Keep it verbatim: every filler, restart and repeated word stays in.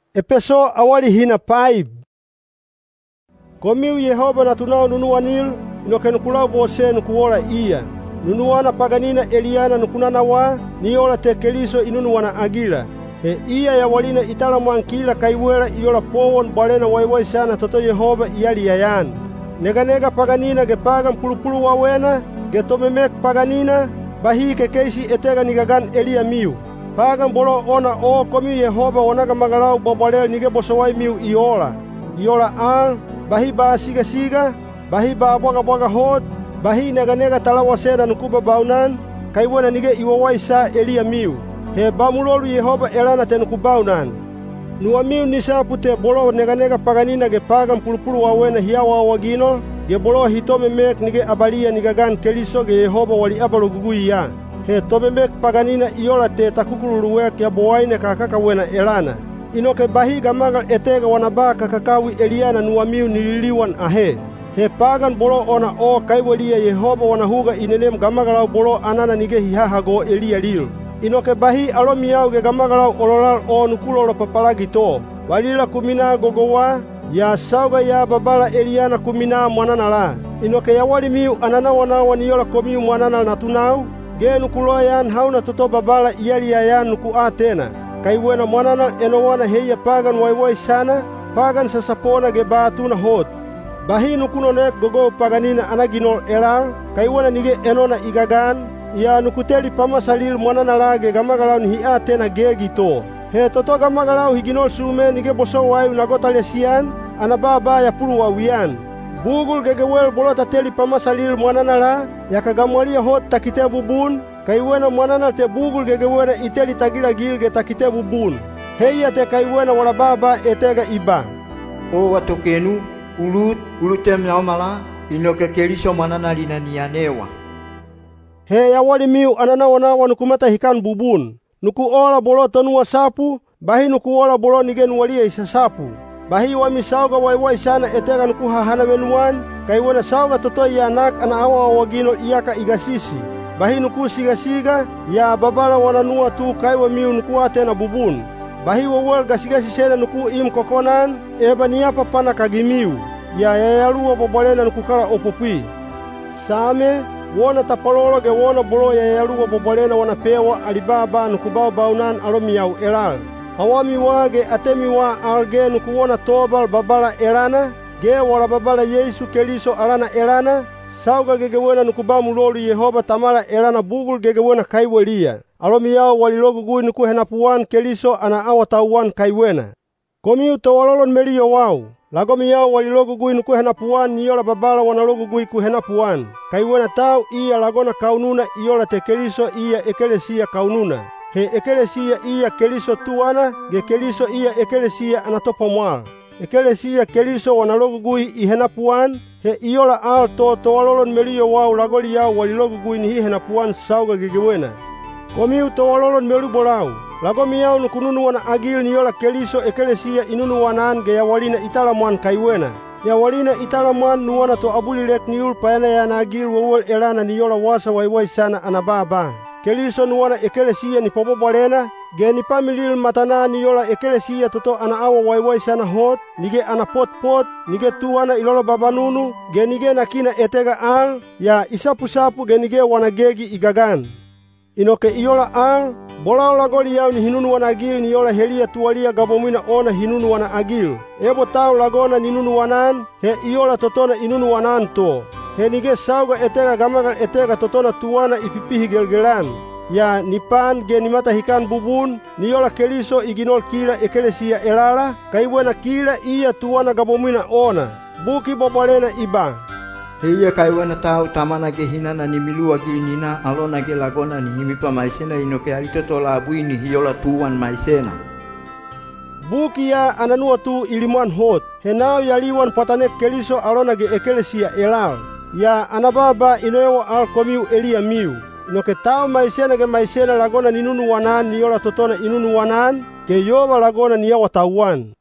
Epeso awali hina paib. Komiu Yehova na tunao nunuwanil, inoke nukulau bose nukuola iya. Nunuwana paganina Eliana nukunana wa, niola te Keliso inunuwana agila. He iya ya walina itala mwankila kaiwela iola powon balena waiwai sana toto Yehova iyali yayan. Nega nega paganina ge pagan pulupulu wawena, ge tomemek paganina, bahi ke keisi etega nigagan Elia miu. Pagan bolo ona o komiu Yehova wanaga magalau bobalel nige bosowai miu iola. Iola al, bahi ba siga siga, bahi ba boga boga hot, bahi nega nega talawa seda nukuba baunan, kaiwena nige iwawai sa Elia miu. He bamulolu Yehova elana te nukubaunan. Nuwa miu nisapu te bolo nega nega paganina ge pagan pulupulu wawena hiawa wagino, ge bolo hitome mek nige abalia nigagan Keliso ge Yehova wali abalo gugui ya. He tome mek paganina iola te takukululuwek ya bowaine kakaka wena elana. Inoke bahi gamagal etega wanaba kakakawi Eliana nuwa miu nililiwan ahe. He pagan bolo ona o kaiwelia Yehova wanahuga inenem gamagalau bolo anana nige hihahago Elia lil. Inoke bahi alomiau ge gamagalau ololal o nukulolo papalagi to. Walila kumina gogowa, ya sauga ya babala Eliana kumina mwananala. Inoke ya wali miu anana wanawa niola komiu mwananal natunau, ge nukuloyan hauna toto babala iyali yayan nuku atena. Kaiwena mwananal enowana heya pagan waiwai sana, pagan sasapona ge baatuna hot. Bahi nukunonek gogo paganina anaginol elal, kaiwena nige enona igagan, ya nukuteli pamasalil mwananala ge gamagalau ni atena gegi to. He toto gamagalau higinol sume nige boso wayu nagotale sian, anababa ya pulu wawian. Bugul gegewel bolota teli pamasalil mwananala, yakagamwalia hot takite bubun, kaiwena mwananal te bugul gegewena iteli tagila gilge takite bubun. Heya te kaiwena wala baba etega iba. O watokenu, ulut, ulutem yaomala, inoke Keliso mwananali na nianewa. He ya wali miu anana wanawa nukumata hikan bubun. Nuku ola bolo tonua sapu, bahi nuku ola bolo nigenu walia isa sapu. Bahi wami sauga waiwai sana etega nuku hahana wenuan, kaiwena sauga totoi ya anak ana awa wagino iyaka igasisi. Bahi nuku siga siga, ya babala wananua tu kaiwa miu nuku atena bubun. Bahi wawel gasigasi sena nuku im kokonan, eba niapa pana kagimiu, ya yayaluwa bobolena nukukala opopui. Same, wona tapololo ge wona bolo yayaluwa bobolena wanapewa alibaba nukubao baunan alomiau elal. Hawami wage atemi wa alge nukuwona tobal babala elana, ge wala babala Yesu Keliso alana elana, sauga gegewena nukubao mulolu Yehova tamala elana bugul gegewena kaiwelia. Alomiau walilogu gui nuku henapuan Keliso ana awa tauwan kaiwena. Komiu tawalolon meliyo wau. Lagomiyau walilogu gui nuku henapuan niola babala wanalogu gui kuhenapuan. Kaiwena tau iya lagona kaununa iola te Keliso iya ekelesia kaununa. He ekelesia iya Keliso tuana, ge Keliso iya ekelesia anatopa mwal. Ekelesia Keliso wanalogu gui ihenapuan, he iola al to tawalolon meliyo wau lagoli yau walilogu gui nihi henapuan sauga gegewena. Komiu tawalolon melu bolau. Lagomiyau nukununuwana agil niola Keliso ekelesia inunuwanan ge yawalina italamuan kaiwena. Yawalina italamuan nuwana to abulilek niul payana yana agil wawel elana niola wasa waiwai sana anababa. Keliso nuwana ekelesia ni pobobalena, ge ni pamilil matana niola ekelesia toto ana awa waiwai sana hot, nige ana pot pot, nige tuwana ilolo babanunu, ge nige nakina etega al, ya isapu sapu ge nige wanagegi igagan. Inoke iola al, bolao lagoli yau ni hinunu wana agil ni yola helia tuwalia gabomina ona hinunu wana agil. Ebo tau lagona ninunu wanan, he iola totona inunu wanan to. He nige sauga etega gamagal etega totona tuwana ipipihi gelgelan. Ya nipan ge nimata hikan bubun, ni yola Keliso iginol kila ekelesia elala, kaiwena kila iya tuwana gabomina ona. Buki bobolena iba. Heya kaiwena tau tamana ge hinana ni milua gili nina alona ge lagona ni himipa maisena inoke alitoto la abuini hiola tuwan maisena. Buki ya ananua tu ilimuan hot. Henao yaliwan patanek Keliso alona ge ekelesia elal. Ya anababa inoewa al komiu Elia miu. Inoke tau maisena ge maisena lagona ninunu wanan niola totona inunu wanan, ge yoba lagona niyawa tauwan.